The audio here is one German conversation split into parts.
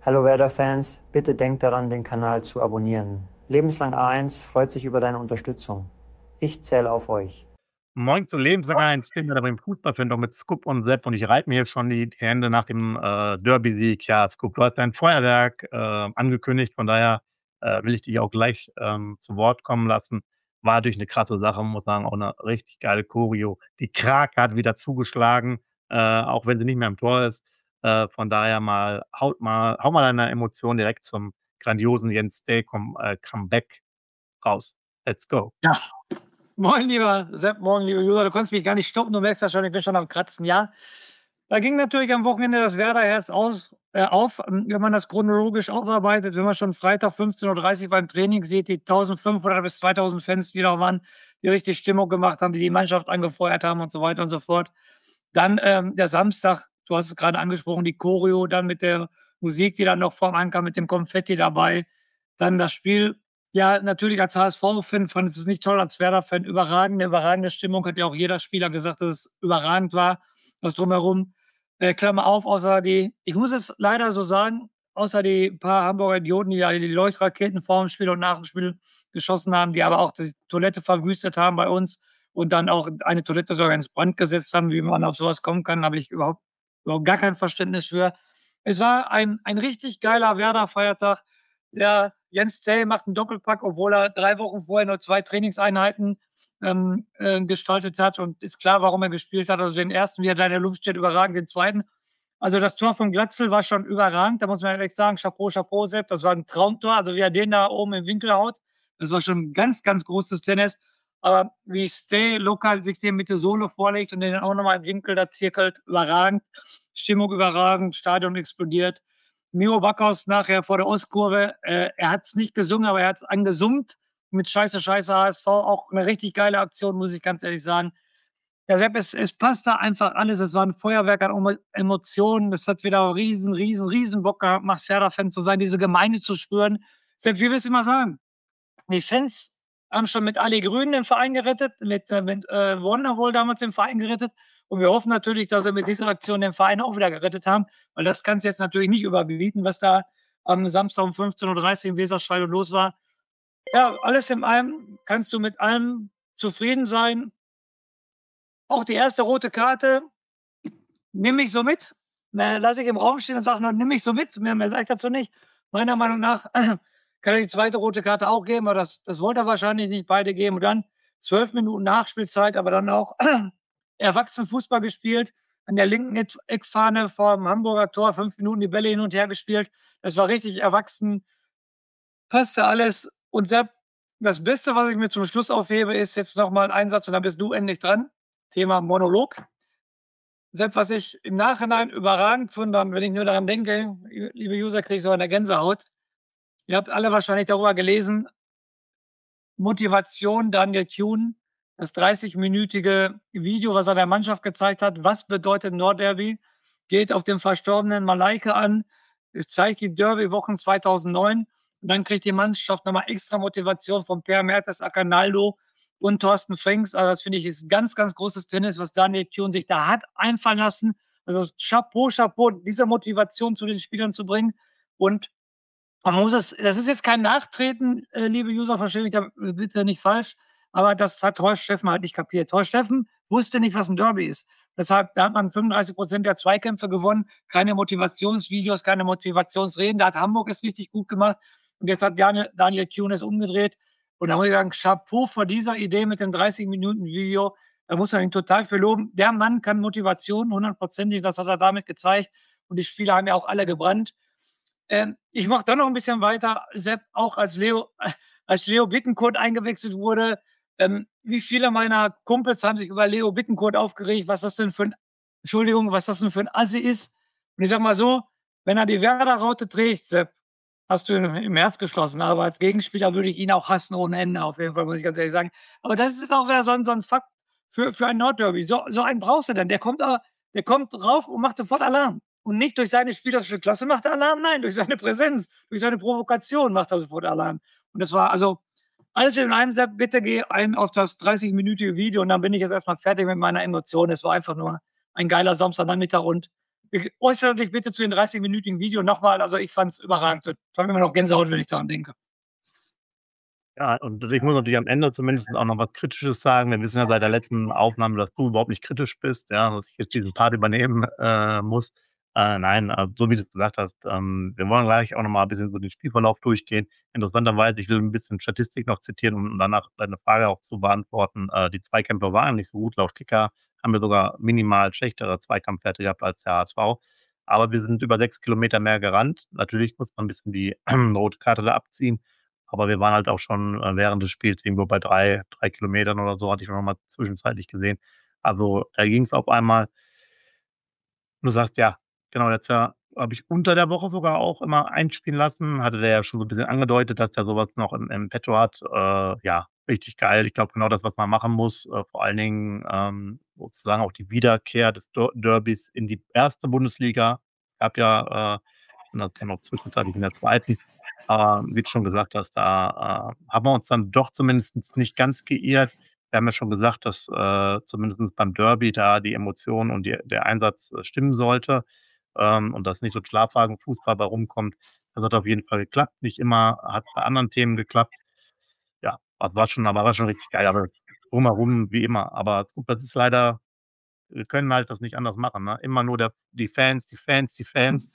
Hallo Werder-Fans, bitte denkt daran, den Kanal zu abonnieren. Lebenslang A1 freut sich über deine Unterstützung. Ich zähle auf euch. Moin zu Lebenslang 1, Kinder da beim Fußballfan, doch mit Scoop und Sepp und ich reibe mir jetzt schon die Hände nach dem, Derby-Sieg. Ja, Scoop, du hast dein Feuerwerk, angekündigt, von daher, will ich dich auch gleich, zu Wort kommen lassen. War natürlich 'ne krasse Sache, muss sagen, auch 'ne richtig geile Choreo. Die Krake hat wieder zugeschlagen, auch wenn sie nicht mehr im Tor ist. Von daher hau mal deine Emotionen direkt zum grandiosen Jens Day Comeback raus. Let's go. Ja, moin lieber Sepp, morgen lieber Julia. Du konntest mich gar nicht stoppen, du merkst ja schon, ich bin schon am Kratzen. Ja, da ging natürlich am Wochenende das Werder-Herz auf. Wenn man das chronologisch aufarbeitet, wenn man schon Freitag 15:30 Uhr beim Training sieht, die 1500 bis 2000 Fans, die da waren, die richtig Stimmung gemacht haben, die die Mannschaft angefeuert haben und so weiter und so fort. Dann der Samstag, du hast es gerade angesprochen, die Choreo, dann mit der Musik, die dann noch vorm Anker mit dem Konfetti dabei. Dann das Spiel. Ja, natürlich als HSV-Fan fand ich es nicht toll, als Werder-Fan überragende Stimmung. Hat ja auch jeder Spieler gesagt, dass es überragend war, das Drumherum. Klammer auf, ich muss es leider so sagen, außer die paar Hamburger Idioten, die ja die Leuchtraketen vor dem Spiel und nach dem Spiel geschossen haben, die aber auch die Toilette verwüstet haben bei uns und dann auch eine Toilette sogar ins Brand gesetzt haben, wie man auf sowas kommen kann, habe ich überhaupt gar kein Verständnis für. Es war ein richtig geiler Werder-Feiertag. Der Jens Day macht einen Doppelpack, obwohl er 3 Wochen vorher nur 2 Trainingseinheiten gestaltet hat, und ist klar, warum er gespielt hat. Also den ersten, wie er da in der Luft steht, überragend, den zweiten. Also das Tor von Glatzel war schon überragend, da muss man ehrlich sagen, Chapeau, Chapeau, Sepp, das war ein Traumtor. Also wie er den da oben im Winkel haut, das war schon ganz, ganz großes Tennis. Aber wie Stay lokal sich den mit der Sohle vorlegt und den auch nochmal im Winkel da zirkelt, überragend. Stimmung überragend, Stadion explodiert. Miro Backhaus nachher vor der Ostkurve, er hat es nicht gesungen, aber er hat angesummt mit Scheiße, Scheiße HSV. Auch eine richtig geile Aktion, muss ich ganz ehrlich sagen. Ja, Sepp, es passt da einfach alles. Es war ein Feuerwerk an Emotionen. Das hat wieder riesen Bock gemacht, Werder-Fan zu sein, diese Gemeinde zu spüren. Sepp, wie willst du mal sagen? Die Fans haben schon mit Ali Grün den Verein gerettet, mit Wonderwall damals den Verein gerettet. Und wir hoffen natürlich, dass sie mit dieser Aktion den Verein auch wieder gerettet haben, weil das kannst du jetzt natürlich nicht überbieten, was da am Samstag um 15:30 Uhr im Weserstadion los war. Ja, alles in allem kannst du mit allem zufrieden sein. Auch die erste rote Karte, nimm mich so mit. Lasse ich im Raum stehen und sage nur, nimm mich so mit. Mehr sage ich dazu nicht. Meiner Meinung nach kann er die zweite rote Karte auch geben, aber das wollte er wahrscheinlich nicht beide geben. Und dann 12 Minuten Nachspielzeit, aber dann auch Erwachsenenfußball gespielt, an der linken Eckfahne vom Hamburger Tor, 5 Minuten die Bälle hin und her gespielt. Das war richtig erwachsen, passte alles. Und Sepp, das Beste, was ich mir zum Schluss aufhebe, ist jetzt nochmal ein Einsatz und dann bist du endlich dran. Thema Monolog. Sepp, was ich im Nachhinein überragend finde, und wenn ich nur daran denke, liebe User, kriege ich so eine Gänsehaut. Ihr habt alle wahrscheinlich darüber gelesen, Motivation Daniel Thune, das 30-minütige Video, was er der Mannschaft gezeigt hat. Was bedeutet Nordderby? Geht auf den verstorbenen Malaike an. Es zeigt die Derby-Wochen 2009. Und dann kriegt die Mannschaft nochmal extra Motivation von Per Mertes, Acanaldo und Thorsten Frings. Also das finde ich ist ganz, ganz großes Tennis, was Daniel Thune sich da hat einfallen lassen. Also Chapeau, Chapeau, diese Motivation zu den Spielern zu bringen. Und das ist jetzt kein Nachtreten, liebe User, verstehe mich da bitte nicht falsch, aber das hat Horst Steffen halt nicht kapiert. Horst Steffen wusste nicht, was ein Derby ist. Deshalb, da hat man 35% der Zweikämpfe gewonnen, keine Motivationsvideos, keine Motivationsreden. Da hat Hamburg es richtig gut gemacht und jetzt hat Daniel Thune es umgedreht. Und da muss ich sagen, Chapeau vor dieser Idee mit dem 30-Minuten-Video. Da muss man ihn total für loben. Der Mann kann Motivation, 100%, das hat er damit gezeigt. Und die Spieler haben ja auch alle gebrannt. Ich mache dann noch ein bisschen weiter, Sepp, auch als Leo Bittencourt eingewechselt wurde. Wie viele meiner Kumpels haben sich über Leo Bittencourt aufgeregt, was das denn für ein Assi ist. Und ich sag mal so, wenn er die Werder-Raute trägt, Sepp, hast du im Herz geschlossen. Aber als Gegenspieler würde ich ihn auch hassen ohne Ende, auf jeden Fall, muss ich ganz ehrlich sagen. Aber das ist auch wieder so ein Fakt für ein Nordderby. So einen brauchst du dann. Der kommt rauf und macht sofort Alarm. Und nicht durch seine spielerische Klasse macht er Alarm, nein, durch seine Präsenz, durch seine Provokation macht er sofort Alarm. Und das war also alles in einem. Sepp, bitte geh ein auf das 30-minütige Video und dann bin ich jetzt erstmal fertig mit meiner Emotion. Es war einfach nur ein geiler Samstagnachmittag und Äußere dich bitte zu den 30-minütigen Video nochmal. Also ich fand es überragend. Ich habe immer noch Gänsehaut, wenn ich daran denke. Ja, und ich muss natürlich am Ende zumindest auch noch was Kritisches sagen. Wir wissen ja seit der letzten Aufnahme, dass du überhaupt nicht kritisch bist, ja, dass ich jetzt diesen Part übernehmen muss. Nein, so wie du es gesagt hast, wir wollen gleich auch noch mal ein bisschen so den Spielverlauf durchgehen. Interessanterweise, ich will ein bisschen Statistik noch zitieren, um danach deine Frage auch zu beantworten. Die Zweikämpfe waren nicht so gut. Laut Kicker haben wir sogar minimal schlechtere Zweikampfwerte gehabt als der HSV. Aber wir sind über 6 Kilometer mehr gerannt. Natürlich muss man ein bisschen die rote Karte da abziehen. Aber wir waren halt auch schon während des Spiels irgendwo bei 3 Kilometern oder so, hatte ich noch mal zwischenzeitlich gesehen. Also, da ging es auf einmal. Du sagst, ja, genau, letztes Jahr habe ich unter der Woche sogar auch immer einspielen lassen. Hatte der ja schon so ein bisschen angedeutet, dass der sowas noch im Petto hat. Ja, richtig geil. Ich glaube, genau das, was man machen muss. Vor allen Dingen, sozusagen auch die Wiederkehr des Derbys in die erste Bundesliga. Gab ja, und das dann noch zwischenzeitlich in der zweiten. Wie du schon gesagt hast, da haben wir uns dann doch zumindest nicht ganz geirrt. Wir haben ja schon gesagt, dass zumindest beim Derby da die Emotionen und der Einsatz stimmen sollte, und dass nicht so ein Schlafwagenfußball bei rumkommt. Das hat auf jeden Fall geklappt. Nicht immer hat bei anderen Themen geklappt. Ja, war schon richtig geil, aber drumherum wie immer. Aber gut, das ist leider, wir können halt das nicht anders machen, ne? Immer nur die Fans, die Fans, die Fans.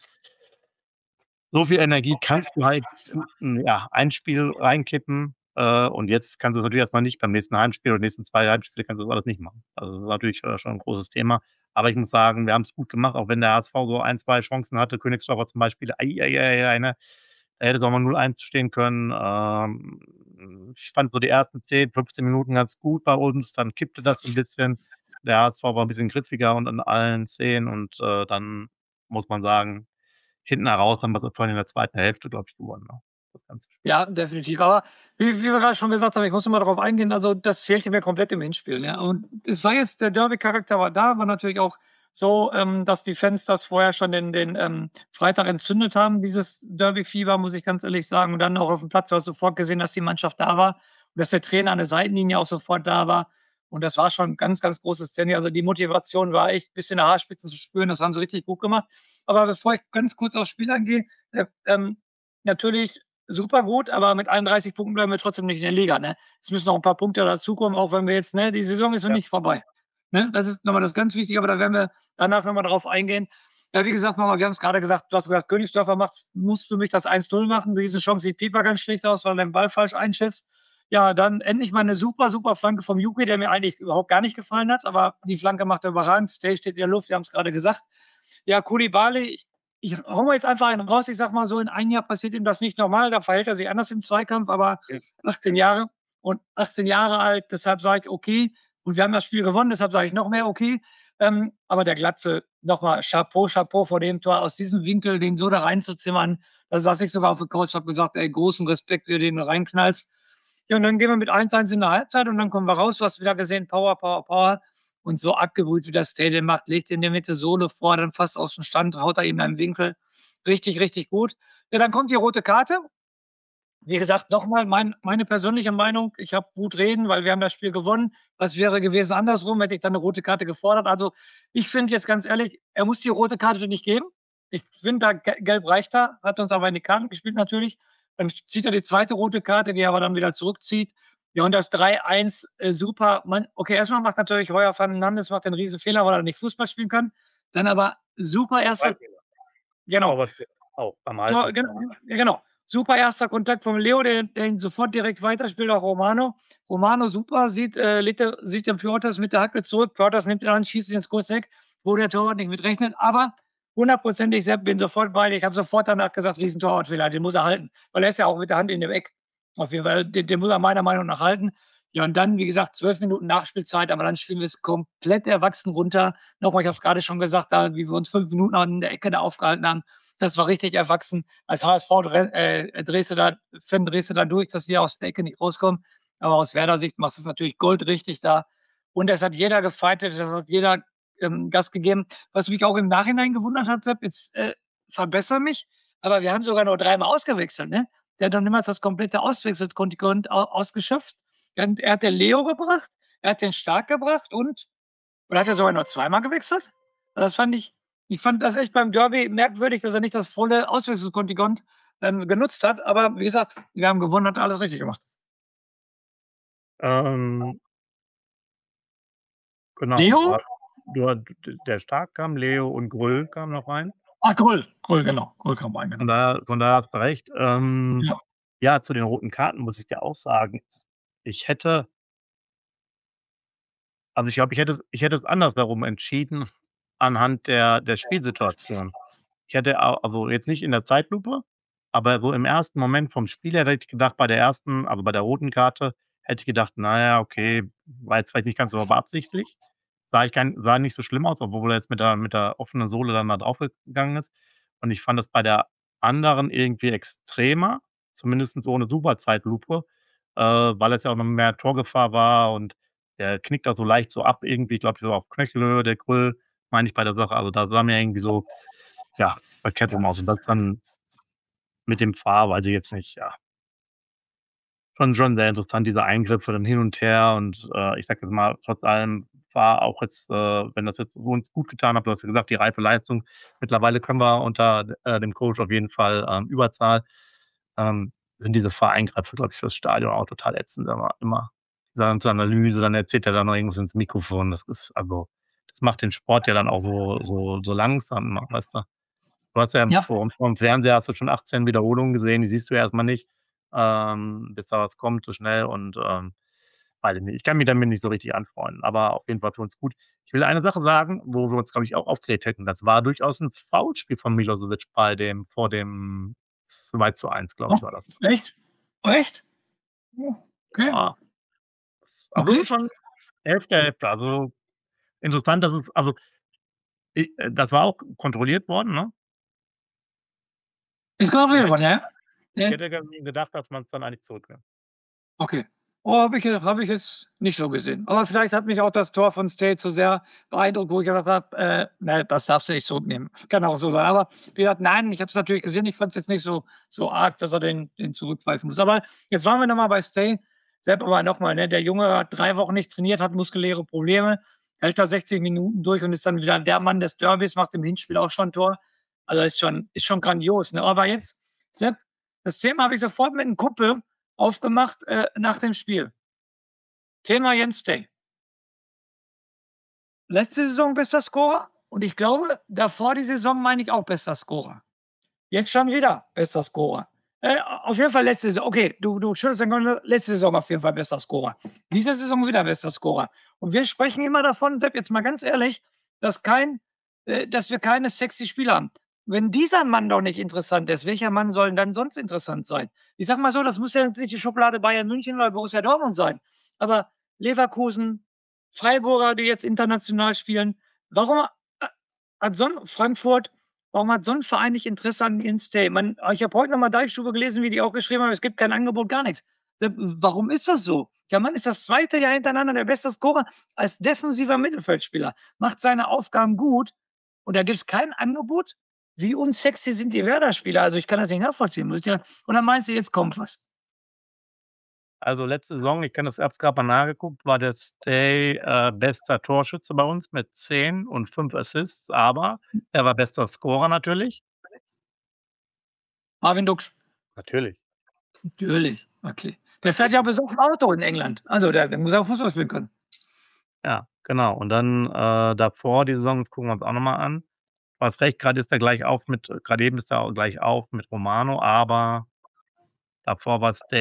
So viel Energie kannst du halt in, ja, ein Spiel reinkippen, und jetzt kannst du's natürlich erst mal nicht. Beim nächsten Heimspiel oder nächsten 2 Heimspiele kannst du das alles nicht machen. Also, das ist natürlich, schon 'n großes Thema. Aber ich muss sagen, wir haben's gut gemacht, auch wenn der HSV so 1, 2 Chancen hatte. Königsdorfer zum Beispiel, ne? Da hätte es auch mal 0-1 stehen können. Ich fand so die ersten 10, 15 Minuten ganz gut bei uns, dann kippte das 'n bisschen. Der HSV war 'n bisschen griffiger und in allen Szenen und, dann muss man sagen, hinten heraus haben wir es vorhin in der zweiten Hälfte, glaube ich, gewonnen, ne? Das ganze Spiel. Ja, definitiv. Aber wie wir gerade schon gesagt haben, ich muss noch mal darauf eingehen, also das fehlte mir komplett im Hinspiel. Ne? Und es war jetzt, der Derby-Charakter war da, war natürlich auch so, dass die Fans das vorher schon den Freitag entzündet haben, dieses Derby-Fieber, muss ich ganz ehrlich sagen. Und dann auch auf dem Platz, du hast sofort gesehen, dass die Mannschaft da war und dass der Trainer an der Seitenlinie auch sofort da war. Und das war schon ein ganz, ganz großes Szene. Also die Motivation war echt ein bisschen in der Haarspitzen zu spüren. Das haben sie richtig gut gemacht. Aber bevor ich ganz kurz aufs Spiel angehe, natürlich super gut, aber mit 31 Punkten bleiben wir trotzdem nicht in der Liga. Ne? Es müssen noch ein paar Punkte dazukommen, auch wenn wir jetzt, ne, die Saison ist noch Ja. nicht vorbei. Ne? Das ist nochmal das ganz Wichtige, aber da werden wir danach nochmal drauf eingehen. Ja, wie gesagt, Mama, wir haben es gerade gesagt, du hast gesagt, Königsdörfer musst du mich das 1-0 machen. Diese Chance sieht Pieper ganz schlecht aus, weil er den Ball falsch einschätzt. Ja, dann endlich mal eine super, super Flanke vom Juki, der mir eigentlich überhaupt gar nicht gefallen hat, aber die Flanke macht er überragend. Stay steht in der Luft, wir haben es gerade gesagt. Ja, Koulibaly, ich hau mal jetzt einfach einen raus. Ich sag mal so, in einem Jahr passiert ihm das nicht normal, da verhält er sich anders im Zweikampf, aber 18 Jahre und 18 Jahre alt, deshalb sage ich okay. Und wir haben das Spiel gewonnen, deshalb sage ich noch mehr okay. Aber der Glatze, nochmal Chapeau, Chapeau vor dem Tor, aus diesem Winkel, den so da reinzuzimmern, da saß ich sogar auf der Couch, habe gesagt, ey, großen Respekt, wie du den reinknallst. Ja, und dann gehen wir mit 1-1 in der Halbzeit und dann kommen wir raus. Du hast wieder gesehen, Power, Power, Power. Und so abgebrüht, wie das Stadion macht, legt in der Mitte Sohle vor, dann fast aus dem Stand, haut er ihm einen Winkel. Richtig, richtig gut. Ja, dann kommt die rote Karte. Wie gesagt, nochmal meine persönliche Meinung. Ich habe gut reden, weil wir haben das Spiel gewonnen. Was wäre gewesen andersrum, hätte ich dann eine rote Karte gefordert. Also ich finde jetzt ganz ehrlich, er muss die rote Karte nicht geben. Ich finde, da Gelb reicht da, hat uns aber in die Karten gespielt natürlich. Dann zieht er die zweite rote Karte, die er aber dann wieder zurückzieht. Ja, und das 3-1, super. Okay, erstmal macht natürlich Heuer Fernandes macht einen riesen Fehler, weil er nicht Fußball spielen kann. Dann aber super erster, genau. Aber auch beim Tor, Halten. genau. Super erster Kontakt vom Leo, der ihn sofort direkt weiterspielt, auch Romano. Romano super, sieht den Piotas mit der Hacke zurück. Piotas nimmt ihn an, schießt ihn ins Kurzeck, wo der Torwart nicht mit rechnet. Aber hundertprozentig, Sepp, bin sofort bei dir. Ich habe sofort danach gesagt, riesen Torwartfehler, den muss er halten. Weil er ist ja auch mit der Hand in dem Eck. Auf jeden Fall, den muss er meiner Meinung nach halten. Ja, und dann, wie gesagt, 12 Minuten Nachspielzeit, aber dann spielen wir es komplett erwachsen runter. Nochmal, ich habe es gerade schon gesagt, da, wie wir uns 5 Minuten an der Ecke da aufgehalten haben, das war richtig erwachsen. Als HSV drehst du da durch, dass wir aus der Ecke nicht rauskommen. Aber aus Werder-Sicht machst du es natürlich goldrichtig da. Und es hat jeder gefeitet, es hat jeder Gas gegeben. Was mich auch im Nachhinein gewundert hat, Sepp, jetzt verbessere mich, aber wir haben sogar nur 3-mal ausgewechselt, ne? Der hat dann niemals das komplette Auswechselkontingent ausgeschöpft. Er hat den Leo gebracht, er hat den Stark gebracht oder hat er sogar nur 2-mal gewechselt? Das fand ich Ich fand das echt beim Derby merkwürdig, dass er nicht das volle Auswechslungskontingent genutzt hat. Aber wie gesagt, wir haben gewonnen, hat alles richtig gemacht. Genau. Leo? Der Stark kam, Leo und Grüll kamen noch rein. Grüll, genau. Grüll kam rein, Von genau. daher hast du recht. Ja. Ja, zu den roten Karten muss ich dir auch sagen, ich glaube, ich hätte es andersherum entschieden anhand der Spielsituation. Ich hätte also jetzt nicht in der Zeitlupe, aber so im ersten Moment vom Spiel her hätte ich gedacht, bei der roten Karte, hätte ich gedacht: „Na ja, okay, war jetzt vielleicht nicht ganz so beabsichtigt.“ Sah nicht so schlimm aus, obwohl er jetzt mit der offenen Sohle dann da draufgegangen ist. Und ich fand das bei der anderen irgendwie extremer, zumindest ohne Superzeitlupe, weil es ja auch noch mehr Torgefahr war und der knickt da so leicht so ab irgendwie, glaube ich, so auf Knöchelhöhe, der Grill, meine ich bei der Sache. Also, da sah mir irgendwie so, ja, verkehrt rum aus. Und das dann mit dem VAR, weiß ich jetzt nicht, ja. Schon sehr interessant, diese Eingriffe dann hin und her und, ich sage jetzt mal, trotz allem war auch jetzt, wenn das jetzt uns gut getan hat, du hast ja gesagt, die reife Leistung. Mittlerweile können wir unter, dem Coach auf jeden Fall, Überzahl. Sind diese VAR-Eingriffe, glaube ich, fürs Stadion auch total ätzend, aber immer diese ganze Analyse, dann erzählt er da noch irgendwas ins Mikrofon. Das macht den Sport ja dann auch so langsam, weißt du? Du hast ja Ja. vorm Fernseher hast du schon 18 Wiederholungen gesehen, die siehst du ja erst mal nicht, bis da was kommt so schnell und, weiß ich nicht. Ich kann mich damit nicht so richtig anfreunden, aber auf jeden Fall für uns gut. Ich will eine Sache sagen, wo wir uns, glaube ich, auch aufgeregt hätten. Das war durchaus 'n Foulspiel von Milosevic vor dem 2:1, glaube ich, war das. Echt? Echt? Okay. Ja, Okay. schon Hälfte. Also, interessant, das war auch kontrolliert worden, ne? Ist kontrolliert worden, ja? Ich Ja. hätte gedacht, dass man's dann eigentlich zurücknimmt. Okay. Oh, habe ich jetzt nicht so gesehen. Aber vielleicht hat mich auch das Tor von State so sehr beeindruckt, wo ich gesagt habe, ne, das darfst du nicht zurücknehmen. Kann auch so sein. Aber wie gesagt, nein, ich habe es natürlich gesehen. Ich fand es jetzt nicht so arg, dass er den zurückpfeifen muss. Aber jetzt waren wir noch mal bei Stay. Sepp, aber noch mal, ne, der Junge hat 3 Wochen nicht trainiert, hat muskuläre Probleme, hält da 60 Minuten durch und ist dann wieder der Mann des Derbys, macht im Hinspiel auch schon 'n Tor. Also, ist schon grandios, ne? Aber jetzt, Sepp, das Thema habe ich sofort mit 'nem Kumpel aufgemacht, nach dem Spiel. Thema Jens Day. Letzte Saison bester Scorer und ich glaube, davor die Saison meine ich auch bester Scorer. Jetzt schon wieder bester Scorer. Auf jeden Fall letzte Saison. Okay, du schüttelst den Kopf, letzte Saison auf jeden Fall bester Scorer. Diese Saison wieder bester Scorer. Und wir sprechen immer davon, Sepp, jetzt mal ganz ehrlich, dass wir keine sexy Spieler haben. Wenn dieser Mann doch nicht interessant ist, welcher Mann soll denn dann sonst interessant sein? Ich sag mal so, das muss ja nicht die Schublade Bayern München oder Borussia Dortmund sein. Aber Leverkusen, Freiburger, die jetzt international spielen, warum hat Frankfurt, warum hat so 'n Verein nicht Interesse an Jens Day? Ich habe heute noch mal Deichstube gelesen, wie die auch geschrieben haben, es gibt kein Angebot, gar nichts. Warum ist das so? Der Mann ist das 2. Jahr hintereinander der beste Scorer als defensiver Mittelfeldspieler, macht seine Aufgaben gut und da gibt's kein Angebot? Wie unsexy sind die Werder-Spieler? Also, ich kann das nicht nachvollziehen, muss ich dir und dann meinst du, jetzt kommt was? Also, letzte Saison, ich habe es grad mal nachgeguckt, war der Stay, bester Torschütze bei uns mit 10 und 5 Assists, aber er war bester Scorer natürlich. Marvin Duksch. Natürlich. Natürlich, okay. Der fährt ja besoffen Auto in England. Also, der muss auch Fußball spielen können. Ja, genau. Und dann, davor die Saison, das gucken wir uns auch noch mal an. Du hast recht, grad eben ist er auch gleich auf mit Romano, aber davor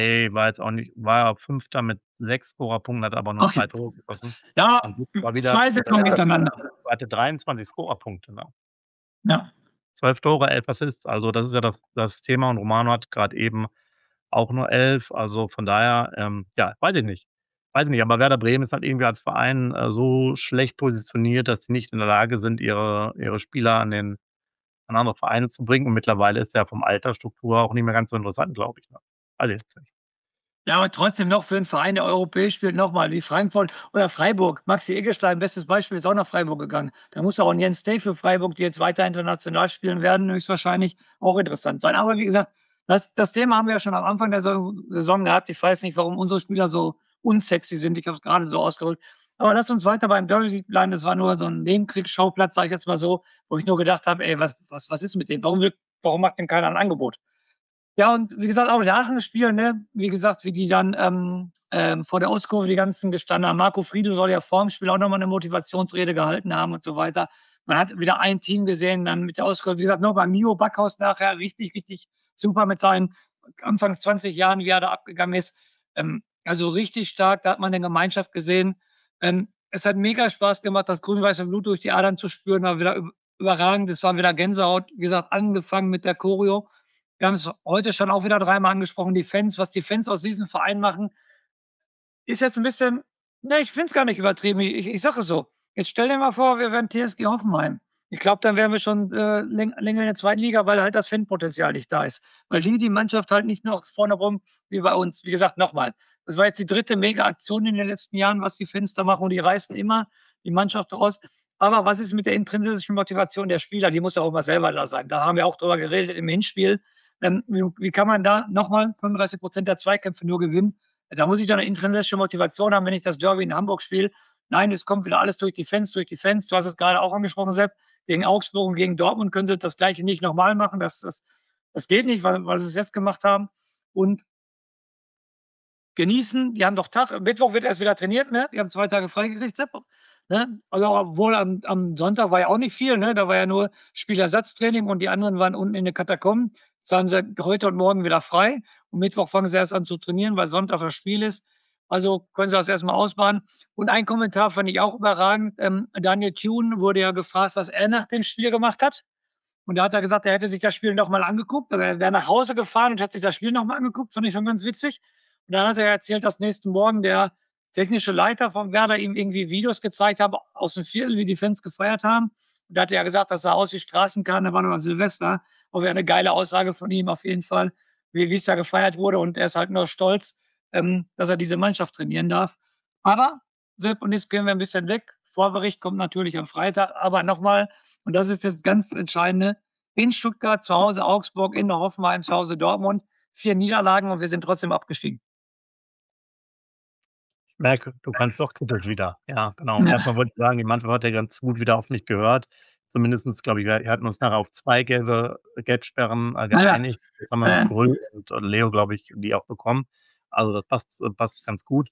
war er 5. mit 6 Scorerpunkten, hat aber nur Okay. 2 Tore geschossen. Ja, Und war wieder 2 Saisons hintereinander. er hatte 23 Scorerpunkte, ne? Ja. 12 Tore, 11 Assists. Also, das ist ja das Thema und Romano hat grad eben auch nur 11. Also, von daher, ja, weiß ich nicht. Aber Werder Bremen ist halt irgendwie als Verein, so schlecht positioniert, dass sie nicht in der Lage sind, ihre Spieler an andere Vereine zu bringen. Und mittlerweile ist der vom Altersstruktur auch nicht mehr ganz so interessant, glaube ich, ne? Weiß ich jetzt nicht. Ja, aber trotzdem noch für 'n Verein, der europäisch spielt, noch mal wie Frankfurt oder Freiburg. Maxi Eggestein, bestes Beispiel, ist auch nach Freiburg gegangen. Da muss auch 'n Jens Day für Freiburg, die jetzt weiter international spielen werden, höchstwahrscheinlich auch interessant sein. Aber wie gesagt, das Thema haben wir ja schon am Anfang der Saison gehabt. Ich weiß nicht, warum unsere Spieler so unsexy sind. Ich habe es grade so ausgedrückt. Aber lass uns weiter beim Derby bleiben. Das war nur so ein Nebenkriegsschauplatz, sage ich jetzt mal so, wo ich nur gedacht habe: „Ey, was ist mit dem? Warum macht dem keiner ein Angebot?“ Ja, und wie gesagt, auch nach dem Spiel, ne, wie gesagt, wie die dann vor der Ostkurve die ganzen gestanden haben. Marco Friedl soll ja vorm Spiel auch noch mal 'ne Motivationsrede gehalten haben und so weiter. Man hat wieder ein Team gesehen, dann mit der Ostkurve, wie gesagt, noch mal Mio Backhaus nachher richtig, richtig super mit seinen Anfangs 20 Jahren, wie er da abgegangen ist. Also richtig stark, da hat man 'ne Gemeinschaft gesehen. Es hat mega Spaß gemacht, das grün-weiße Blut durch die Adern zu spüren, war wieder überragend. Es war wieder Gänsehaut, wie gesagt, angefangen mit der Choreo. Wir haben es heute schon auch wieder dreimal angesprochen, die Fans, was die Fans aus diesem Verein machen, ist jetzt ein bisschen, ne, ich finde es gar nicht übertrieben. Ich sage es so. Jetzt stell dir mal vor, wir wären TSG Hoffenheim. Ich glaube, dann wären wir schon länger in der zweiten Liga, weil halt das Fanpotenzial nicht da ist. Weil die Mannschaft halt nicht noch vorne rum wie bei uns. Wie gesagt, nochmal, das war jetzt die dritte Mega-Aktion in den letzten Jahren, was die Fans da machen, und die reißen immer die Mannschaft raus. Aber was ist mit der intrinsischen Motivation der Spieler? Die muss ja auch immer selber da sein. Da haben wir auch drüber geredet im Hinspiel. Wie kann man da nochmal 35% der Zweikämpfe nur gewinnen? Da muss ich doch eine intrinsische Motivation haben, wenn ich das Derby in Hamburg spiele. Nein, es kommt wieder alles durch die Fans, durch die Fans. Du hast es gerade auch angesprochen, Sepp. Gegen Augsburg und gegen Dortmund können sie das Gleiche nicht nochmal machen. Das geht nicht, weil sie es jetzt gemacht haben. Und genießen, die haben doch Tag, Mittwoch wird erst wieder trainiert, ne? Die haben 2 Tage freigekriegt, Sepp. Ne? Also, obwohl am Sonntag war ja auch nicht viel, ne? Da war ja nur Spielersatztraining und die anderen waren unten in den Katakomben. Jetzt haben sie heute und morgen wieder frei und Mittwoch fangen sie erst an zu trainieren, weil Sonntag das Spiel ist. Also können sie das erstmal ausbaden. Und ein Kommentar fand ich auch überragend. Daniel Thune wurde ja gefragt, was er nach dem Spiel gemacht hat. Und da hat er gesagt, er hätte sich das Spiel nochmal angeguckt. Also er wäre nach Hause gefahren und hat sich das Spiel nochmal angeguckt. Fand ich schon ganz witzig. Und dann hat er erzählt, dass nächsten Morgen der technische Leiter von Werder ihm irgendwie Videos gezeigt hat aus dem Viertel, wie die Fans gefeiert haben. Und da hat er ja gesagt, das sah aus wie Straßenkarneval oder Silvester. Auch eine geile Aussage von ihm auf jeden Fall, wie es da gefeiert wurde. Und er ist halt nur stolz, dass er diese Mannschaft trainieren darf. Aber, Sepp, und jetzt gehen wir ein bisschen weg. Vorbericht kommt natürlich am Freitag. Aber nochmal, und das ist jetzt ganz Entscheidende, in Stuttgart, zu Hause Augsburg, in Hoffenheim, zu Hause Dortmund. 4 Niederlagen und wir sind trotzdem abgestiegen. Ich merke, du kannst doch kritisch wieder. Ja, genau. Ja. Erstmal wollte ich sagen, die Mannschaft hat ja ganz gut wieder auf mich gehört. Zumindestens, glaube ich, wir hatten uns nachher auf 2 gelbe Gelbsperren, geeinigt. Jetzt haben wir mit Brüll und Leo, glaube ich, die auch bekommen. Also, das passt ganz gut.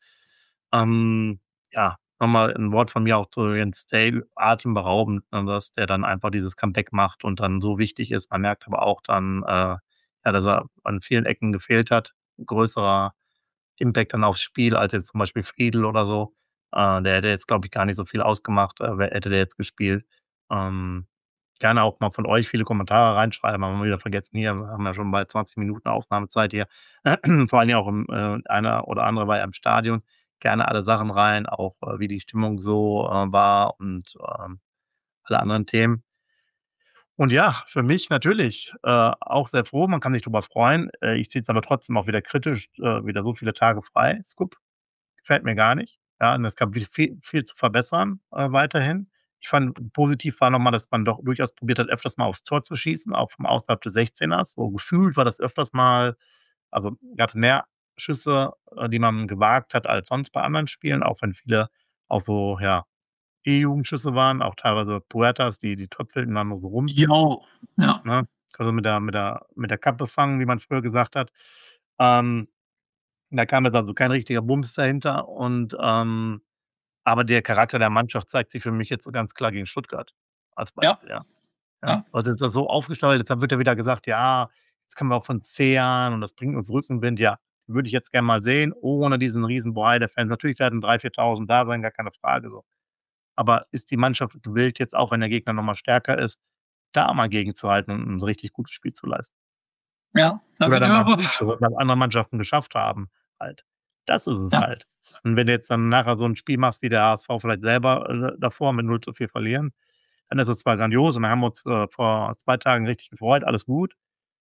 Ja, nochmal ein Wort von mir auch zu Jens Dale, atemberaubend, ne, dass der dann einfach dieses Comeback macht und dann so wichtig ist. Man merkt aber auch dann, ja, dass er an vielen Ecken gefehlt hat. Größerer Impact dann aufs Spiel als jetzt zum Beispiel Friedl oder so. Der hätte jetzt, glaube ich, gar nicht so viel ausgemacht, hätte der jetzt gespielt. Ähm, Gerne auch mal von euch viele Kommentare reinschreiben, haben wir wieder vergessen hier, wir haben ja schon bald 20 Minuten Aufnahmezeit hier. Vor allen Dingen auch einer oder andere war ja im Stadion. Gerne alle Sachen rein, auch wie die Stimmung so war und alle anderen Themen. Und ja, für mich natürlich auch sehr froh, man kann sich drüber freuen. Ich sehe es aber trotzdem auch wieder kritisch, wieder so viele Tage frei. Scoop gefällt mir gar nicht. Ja, und es gab viel zu verbessern, weiterhin. Ich fand, positiv war nochmal, dass man doch durchaus probiert hat, öfters mal aufs Tor zu schießen, auch vom außerhalb des 16ers. So gefühlt war das öfters mal, also gab's mehr Schüsse, die man gewagt hat als sonst bei anderen Spielen, auch wenn viele auch so, ja, E-Jugendschüsse waren, auch teilweise Puertas, die tröpfelten dann nur so rum, Jo, ja. ne? Also mit der Kappe fangen, wie man früher gesagt hat. Ähm, Da kam jetzt also kein richtiger Bums dahinter und, aber der Charakter der Mannschaft zeigt sich für mich jetzt so ganz klar gegen Stuttgart als Ja, Beispiel, ja. Ja, ja. also ist das so aufgestellt, jetzt wird ja wieder gesagt: „Ja, jetzt können wir auch von zehren und das bringt uns Rückenwind." Ja, würde ich jetzt gerne mal sehen, ohne diesen riesen Bohai der Fans. Natürlich werden 3.000, 4.000 da sein, gar keine Frage so. Aber ist die Mannschaft gewillt, jetzt auch wenn der Gegner noch mal stärker ist, da mal gegenzuhalten und 'n richtig gutes Spiel zu leisten? Ja, da Oder wird dann mal aber was andere Mannschaften geschafft haben halt. Das ist es ja, halt. Und wenn du jetzt dann nachher so 'n Spiel machst wie der HSV vielleicht selber, davor mit 0:4 verlieren, dann ist es zwar grandios und da haben wir uns, vor 2 Tagen richtig gefreut, alles gut,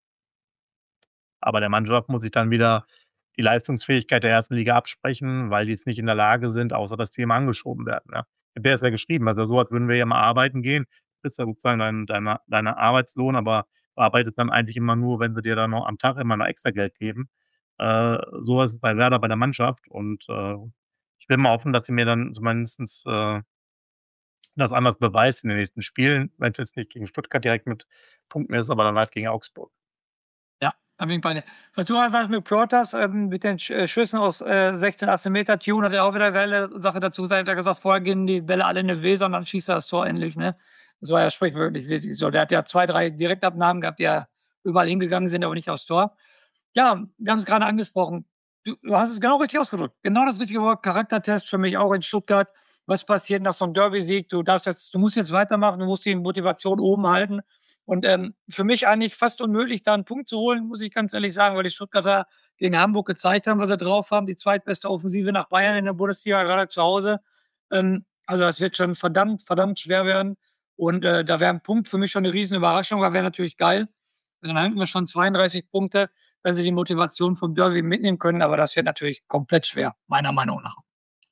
aber der Mannschaft muss ich dann wieder die Leistungsfähigkeit der 1. Liga absprechen, weil die es nicht in der Lage sind, außer dass die immer angeschoben werden, ja. Der ist ja geschrieben, also so, als würden wir ja mal arbeiten gehen, kriegst ja sozusagen deine Arbeitslohn, aber du arbeitest dann eigentlich immer nur, wenn sie dir dann noch am Tag immer noch Extrageld geben. So ist es bei Werder bei der Mannschaft und Ich bin mal hoffen, dass sie mir dann zumindest das anders beweist in den nächsten Spielen, wenn es jetzt nicht gegen Stuttgart direkt mit Punkten ist, aber dann halt gegen Augsburg. Ja, da bin ich bei dir. Was du halt sagst mit Protas, mit den Schüssen aus 16, 18 Meter, Tune hat ja auch wieder eine geile Sache dazu gesagt. Er hat gesagt, vorher gehen die Bälle alle in eine Weser und dann schießt er das Tor endlich. Ne? Das war ja sprichwörtlich wirklich so. Der hat ja 2, 3 Direktabnahmen gehabt, die ja überall hingegangen sind, aber nicht aufs Tor. Ja, wir haben es gerade angesprochen. Du hast es genau richtig ausgedrückt. Genau das richtige Wort. Charaktertest für mich auch in Stuttgart. Was passiert nach so einem Derby-Sieg? Du musst jetzt weitermachen, du musst die Motivation oben halten. Und für mich eigentlich fast unmöglich, da einen Punkt zu holen, muss ich ganz ehrlich sagen, weil die Stuttgarter gegen Hamburg gezeigt haben, was sie drauf haben. Die zweitbeste Offensive nach Bayern in der Bundesliga, gerade zu Hause. Also das wird schon verdammt, verdammt schwer werden. Und da wäre ein Punkt für mich schon eine riesen Überraschung, weil wäre natürlich geil. Dann hätten wir schon 32 Punkte, wenn sie die Motivation vom Derby mitnehmen können. Aber das wird natürlich komplett schwer, meiner Meinung nach.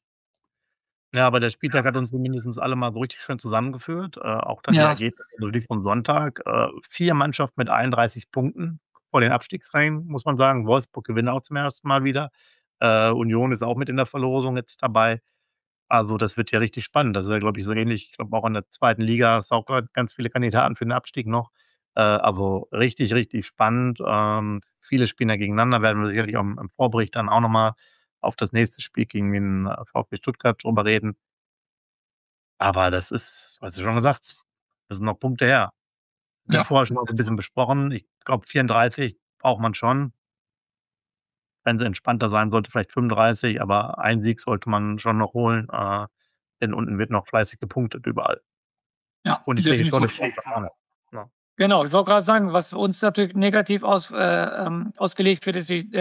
Ja, aber der Spieltag hat uns zumindest alle mal so richtig schön zusammengeführt. Auch dann die Ja, Ergebnisse, also die vom Sonntag. 4 Mannschaften mit 31 Punkten vor den Abstiegsrängen, muss man sagen. Wolfsburg gewinnt auch zum ersten Mal wieder. Union ist auch mit in der Verlosung jetzt dabei. Also, das wird ja richtig spannend. Das ist ja, glaube ich, so ähnlich. Ich glaube, auch in der zweiten Liga hast du auch grad ganz viele Kandidaten für den Abstieg noch. Also richtig, richtig spannend. Viele spielen da gegeneinander, werden wir sicherlich auch im Vorbericht dann auch noch mal auf das nächste Spiel gegen den VfB Stuttgart drüber reden. Aber das ist, hast du schon gesagt, das sind noch Punkte her. Wir haben ja. vorher schon mal so 'n bisschen besprochen. Ich glaube, 34 braucht man schon. Wenn sie entspannter sein sollte, vielleicht 35, aber einen Sieg sollte man schon noch holen, denn unten wird noch fleißig gepunktet überall. Ja, Und die schlägt schon definitiv. nach vorne. Ja. Genau, ich wollte gerade sagen, was uns natürlich negativ ausgelegt wird, ist die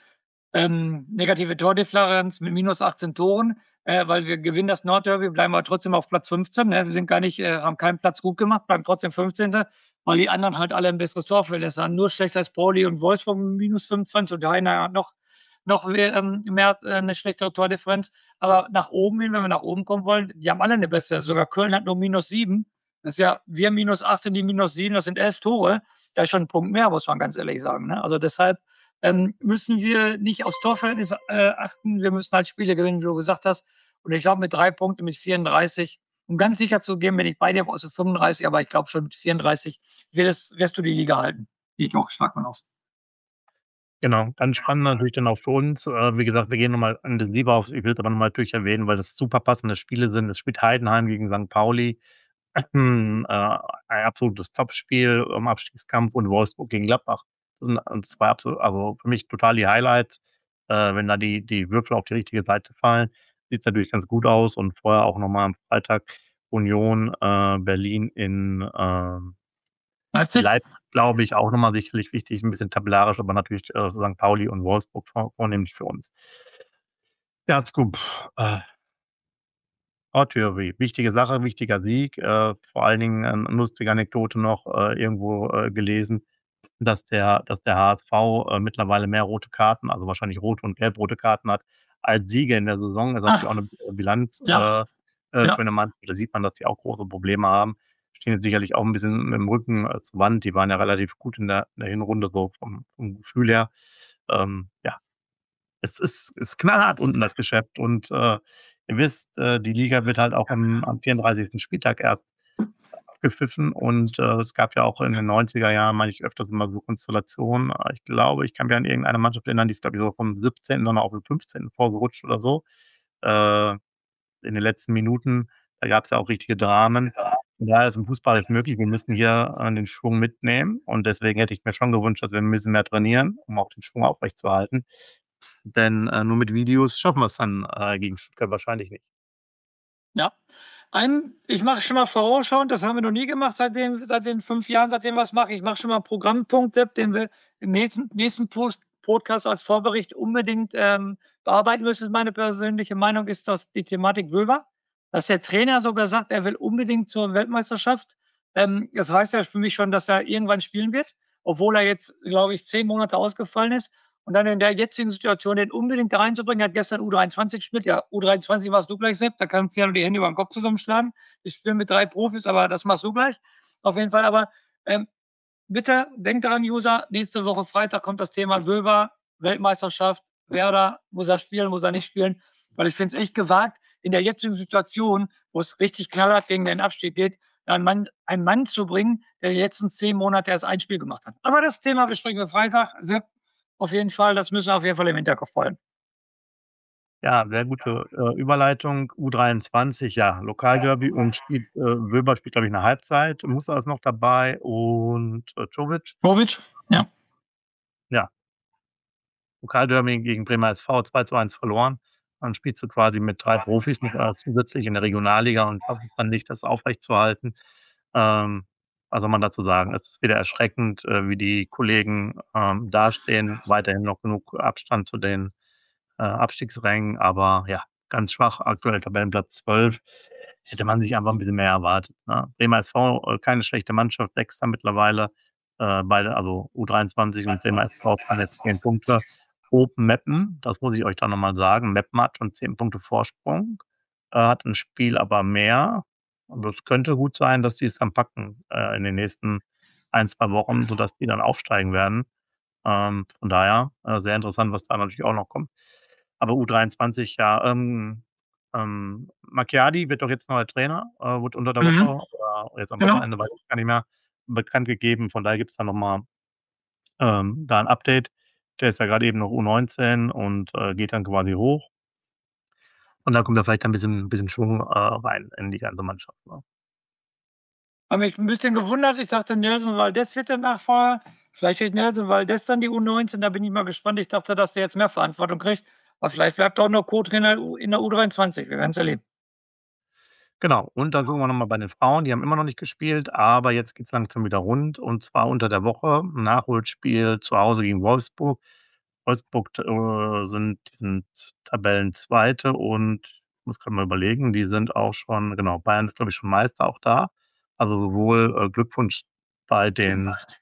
negative Tordifferenz mit minus 18 Toren, weil wir gewinnen das Nordderby, bleiben aber trotzdem auf Platz 15. Ne? Wir sind gar nicht, haben keinen Platz gut gemacht, bleiben trotzdem 15., weil die anderen halt alle ein besseres Torverhältnis haben. Nur schlechter als Pauli und Wolfsburg mit minus 25 und Heiner hat noch mehr eine schlechtere Tordifferenz. Aber nach oben hin, wenn wir nach oben kommen wollen, die haben alle eine bessere. Sogar Köln hat nur minus 7. Das ist ja, wir minus 18, die minus 7, das sind 11 Tore. Da ist schon ein Punkt mehr, muss man ganz ehrlich sagen. Ne? Also deshalb müssen wir nicht aufs Torverhältnis achten. Wir müssen halt Spiele gewinnen, wie du gesagt hast. Und ich glaube, mit 3 Punkten, mit 34, um ganz sicher zu gehen, bin ich bei dir, also 35, aber ich glaube schon mit 34 wirst du die Liga halten. Gehe ich auch stark von aus. Genau, ganz spannend natürlich dann auch für uns. Wie gesagt, wir gehen noch mal intensiver aufs, ich will es aber noch mal durch erwähnen, weil das super passende Spiele sind. Es spielt Heidenheim gegen St. Pauli, ein absolutes Topspiel im Abstiegskampf, und Wolfsburg gegen Gladbach. Das sind 2 absolut, also für mich total die Highlights. Wenn da die Würfel auf die richtige Seite fallen, sieht's natürlich ganz gut aus, und vorher auch noch mal am Freitag Union, Berlin in, Leipzig? Leipzig, glaube ich, auch noch mal sicherlich wichtig, 'n bisschen tabellarisch, aber natürlich, St. Pauli und Wolfsburg vornehmlich für uns. Ja, Scoop, Nordderby, wichtige Sache, wichtiger Sieg. Vor allen Dingen, 'ne lustige Anekdote noch, irgendwo, gelesen, dass der HSV, mittlerweile mehr rote Karten, also wahrscheinlich rote und gelb-rote Karten hat, als Siege in der Saison. Das ist natürlich Ah, auch 'ne Bilanz, ja, für ja. 'ne Mannschaft. Da sieht man, dass die auch große Probleme haben. Stehen jetzt sicherlich auch 'n bisschen mit dem Rücken, zur Wand. Die waren ja relativ gut in der Hinrunde, so vom Gefühl her. Ja, es ist knallhart unten, das Geschäft, und, ihr wisst, die Liga wird halt auch am 34. Spieltag erst abgepfiffen, und, es gab ja auch in den 90er Jahren, meine ich, öfters immer so Konstellationen. Ich glaube, ich kann mich an irgendeine Mannschaft erinnern, die ist, glaube ich, so vom 17. dann auf den 15. vorgerutscht oder so, äh, in den letzten Minuten. Da gab's ja auch richtige Dramen. Von daher ist im Fußball jetzt möglich. Wir müssen hier, den Schwung mitnehmen, und deswegen hätte ich mir schon gewünscht, dass wir 'n bisschen mehr trainieren, um auch den Schwung aufrechtzuerhalten. Denn, nur mit Videos schaffen wir's dann, gegen Stuttgart wahrscheinlich nicht. Ja. Ich mache schon mal vorausschauend, das haben wir noch nie gemacht seit den 5 Jahren, seitdem wir's machen. Ich mache schon mal 'n Programmpunkt, Sepp, den wir im nächsten Podcast als Vorbericht unbedingt, bearbeiten müssen. Meine persönliche Meinung ist, dass die Thematik Wöber, dass der Trainer sogar sagt, er will unbedingt zur Weltmeisterschaft. Das heißt ja für mich schon, dass er irgendwann spielen wird, obwohl er jetzt, glaube ich, 10 Monate ausgefallen ist. Und dann in der jetzigen Situation den unbedingt da reinzubringen, er hat gestern U23 gespielt. Ja, U23 warst du gleich, Sepp, da kannst du ja nur die Hände über den Kopf zusammenschlagen. Ich spiele mit 3 Profis, aber das machst du gleich. Auf jeden Fall, aber bitte denkt daran, User, nächste Woche Freitag kommt das Thema Wöber, Weltmeisterschaft. Werder, muss er spielen, muss er nicht spielen? Weil ich finde es echt gewagt, in der jetzigen Situation, wo es richtig knallhart gegen den Abstieg geht, einen Mann zu bringen, der die letzten 10 Monate erst ein Spiel gemacht hat. Aber das Thema besprechen wir Freitag. Sepp, auf jeden Fall, das müssen wir auf jeden Fall im Hinterkopf behalten. Ja, sehr gute Überleitung. U23, ja, Lokalderby und Wöber spielt, glaube ich, eine Halbzeit. Musa ist noch dabei und Czovic. Ja. Ja. Lokalderby gegen Bremer SV 2:1 verloren. Dann spielst du quasi mit 3 Profis zusätzlich in der Regionalliga und schaffst es dann nicht, das aufrechtzuerhalten. Was soll man dazu sagen? Es ist wieder erschreckend, wie die Kollegen dastehen. Weiterhin noch genug Abstand zu den Abstiegsrängen, aber ja, ganz schwach. Aktuell Tabellenplatz 12. Hätte man sich einfach ein bisschen mehr erwartet. Ne? Bremer SV, keine schlechte Mannschaft, 6. mittlerweile. Beide, also U23 und Bremer SV, haben jetzt 10 Punkte. Open Meppen, das muss ich euch dann nochmal sagen. Meppen hat schon 10 Punkte Vorsprung, hat ein Spiel aber mehr. Und es könnte gut sein, dass die es dann packen in den nächsten 1-2 Wochen, sodass die dann aufsteigen werden. Von daher sehr interessant, was da natürlich auch noch kommt. Aber U23, ja, Macchiadi wird doch jetzt neuer Trainer, wird unter der Woche oder jetzt am Wochenende, weiß ich gar nicht mehr, bekannt gegeben. Von daher gibt es dann nochmal da ein Update. Der ist ja gerade eben noch U19 und geht dann quasi hoch. Und da kommt da vielleicht ein bisschen Schwung rein in die ganze Mannschaft. Ne? Habe mich ein bisschen gewundert. Ich dachte, Nelson Valdez wird der Nachfolger. Vielleicht kriegt Nelson Valdez dann die U19. Da bin ich mal gespannt. Ich dachte, dass der jetzt mehr Verantwortung kriegt. Aber vielleicht bleibt auch noch Co-Trainer in der U23. Wir werden es erleben. Genau. Und dann gucken wir nochmal bei den Frauen. Die haben immer noch nicht gespielt, aber jetzt geht es langsam wieder rund. Und zwar unter der Woche. Nachholspiel zu Hause gegen Wolfsburg. Wolfsburg sind Tabellenzweite und ich muss gerade mal überlegen, die sind auch schon, genau, Bayern ist, glaube ich, schon Meister auch da. Also sowohl Glückwunsch bei den, muss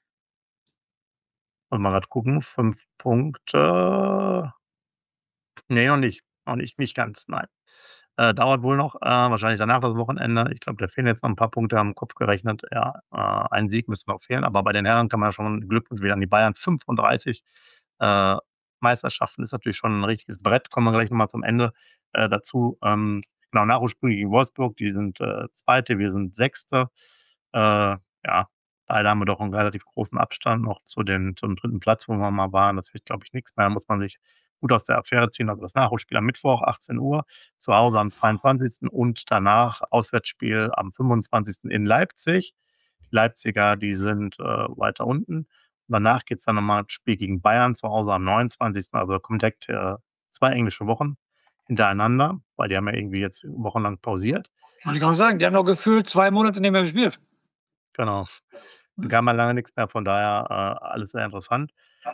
mal gerade gucken, 5 Punkte. Nee, noch nicht ganz, nein. Dauert wohl noch, wahrscheinlich danach das Wochenende. Ich glaube, da fehlen jetzt noch ein paar Punkte, am Kopf gerechnet. Ja, ein Sieg müsste noch fehlen, aber bei den Herren kann man schon Glückwunsch wieder an die Bayern. 35 Meisterschaften ist natürlich schon ein richtiges Brett. Kommen wir gleich nochmal zum Ende dazu. Genau, Nachholspiel gegen Wolfsburg, die sind Zweite, wir sind Sechste. Ja, leider haben wir doch einen relativ großen Abstand noch zum 3. Platz, wo wir mal waren. Das wird, glaube ich, nichts mehr. Da muss man sich gut aus der Affäre ziehen. Also das Nachholspiel am Mittwoch, 18 Uhr, zu Hause am 22. und danach Auswärtsspiel am 25. in Leipzig. Die Leipziger, die sind weiter unten. Danach geht es dann nochmal Spiel gegen Bayern zu Hause am 29. Also kommt direkt 2 englische Wochen hintereinander, weil die haben ja irgendwie jetzt wochenlang pausiert. Kann ich auch sagen, die haben noch gefühlt 2 Monate nicht mehr gespielt. Genau. Dann kam mal lange nichts mehr, von daher alles sehr interessant.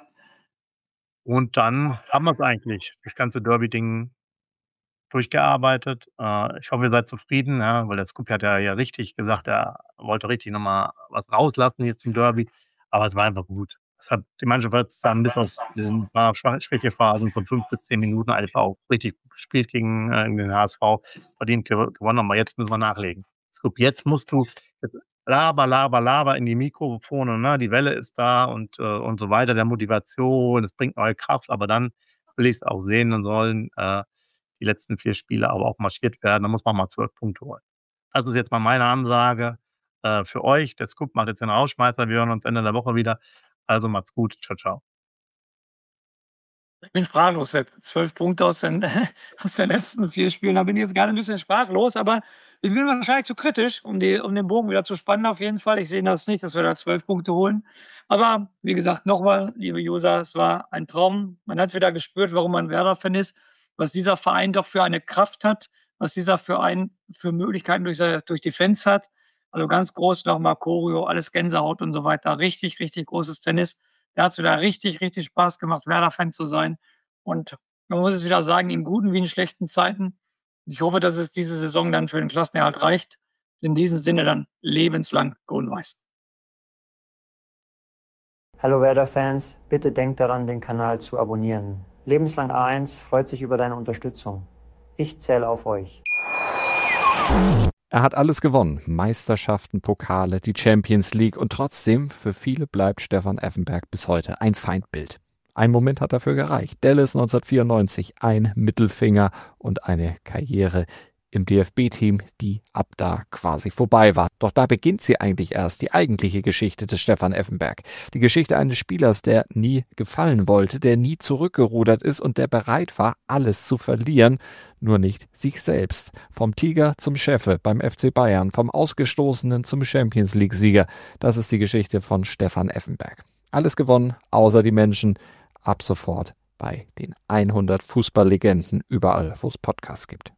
Und dann haben wir es eigentlich, das ganze Derby-Ding durchgearbeitet. Ich hoffe, ihr seid zufrieden, ja, weil der Scoop hat ja richtig gesagt, er wollte richtig nochmal was rauslassen jetzt im Derby. Aber es war einfach gut. Die Mannschaft hat dann bis auf ein paar Schwächephasen von 5 bis 10 Minuten einfach auch richtig gut gespielt gegen den HSV, verdient gewonnen. Aber jetzt müssen wir nachlegen. Scoop, jetzt musst du laber in die Mikrofone, ne? Die Welle ist da und so weiter, der Motivation, es bringt neue Kraft, aber dann will ich es auch sehen und sollen die letzten 4 Spiele aber auch marschiert werden. Da muss man mal 12 Punkte holen. Das ist jetzt mal meine Ansage für euch. Der Scoop macht jetzt den Rausschmeißer. Wir hören uns Ende der Woche wieder. Also macht's gut. Ciao, ciao. Ich bin sprachlos. 12 Punkte aus den letzten 4 Spielen. Da bin ich jetzt gerade ein bisschen sprachlos, aber ich bin wahrscheinlich zu kritisch, um den Bogen wieder zu spannen auf jeden Fall. Ich sehe das nicht, dass wir da 12 Punkte holen. Aber wie gesagt, nochmal, liebe User, es war ein Traum. Man hat wieder gespürt, warum man Werder-Fan ist, was dieser Verein doch für eine Kraft hat, was dieser Verein für Möglichkeiten durch die Fans hat. Also ganz groß nochmal Choreo, alles Gänsehaut und so weiter. Richtig, richtig großes Tennis. Da hat es wieder richtig, richtig Spaß gemacht, Werder-Fan zu sein. Und man muss es wieder sagen, in guten wie in schlechten Zeiten. Ich hoffe, dass es diese Saison dann für den Klassenerhalt reicht. In diesem Sinne dann lebenslang grün-weiß. Hallo Werder-Fans, bitte denkt daran, den Kanal zu abonnieren. Lebenslang A1 freut sich über deine Unterstützung. Ich zähle auf euch. Er hat alles gewonnen. Meisterschaften, Pokale, die Champions League und trotzdem, für viele bleibt Stefan Effenberg bis heute ein Feindbild. Ein Moment hat dafür gereicht. Dallas 1994, ein Mittelfinger und eine Karriere im DFB-Team, die ab da quasi vorbei war. Doch da beginnt sie eigentlich erst, die eigentliche Geschichte des Stefan Effenberg. Die Geschichte eines Spielers, der nie gefallen wollte, der nie zurückgerudert ist und der bereit war, alles zu verlieren, nur nicht sich selbst. Vom Tiger zum Chefe beim FC Bayern, vom Ausgestoßenen zum Champions-League-Sieger. Das ist die Geschichte von Stefan Effenberg. Alles gewonnen, außer die Menschen. Ab sofort bei den 100 Fußballlegenden, überall, wo es Podcasts gibt.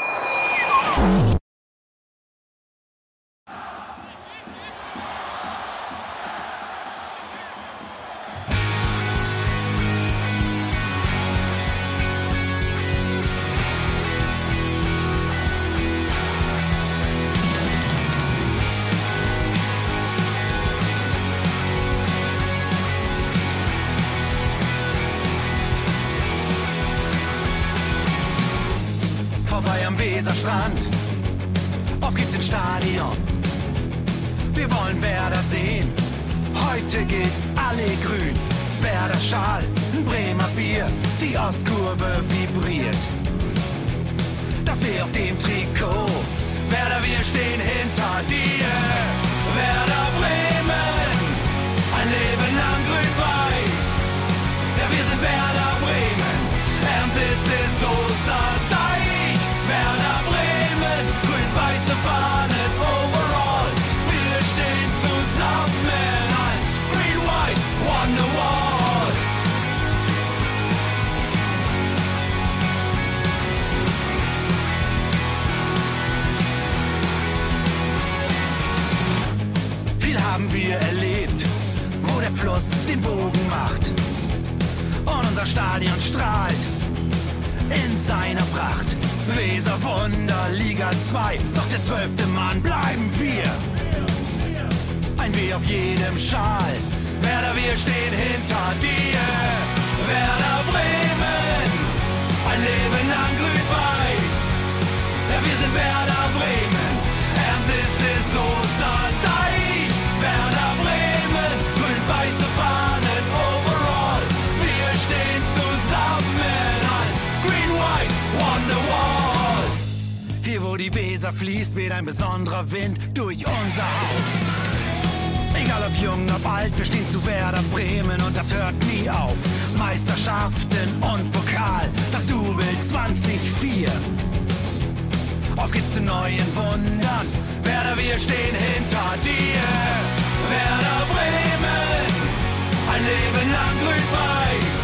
Vorbei am Weserstrand, auf geht's ins Stadion. Wir wollen Werder sehen, heute gilt alle grün. Werder Schal, ein Bremer Bier, die Ostkurve vibriert. Das weh auf dem Trikot, Werder, wir stehen hinter dir. Werder Bremen, ein Leben lang grün-weiß. Ja, wir sind Werder Bremen, and this is Osterdeich. Werder Bremen, grün-weiße Fahnen overall. Wir stehen zusammen als Green White Wonderwall. Viel haben wir erlebt, wo der Fluss den Bogen macht. Und unser Stadion strahlt in seiner Pracht. Weserwunder, Liga 2, doch der 12. Mann bleiben wir. Ein W auf jedem Schal, Werder, wir stehen hinter dir. Werder Bremen, ein Leben lang grün-weiß. Ja, wir sind Werder Bremen, and this is Osterdeich. Werder Bremen, grün-weiße Fahnen overall. Wir stehen zusammen als Green-White Wonderwall. Hier, wo die Weser fließt, weht ein besonderer Wind durch unser Haus. Egal ob jung, ob alt, wir stehen zu Werder Bremen und das hört nie auf. Meisterschaften und Pokal, das Double 2004. Auf geht's zu neuen Wundern, Werder, wir stehen hinter dir. Werder Bremen, ein Leben lang grün-weiß.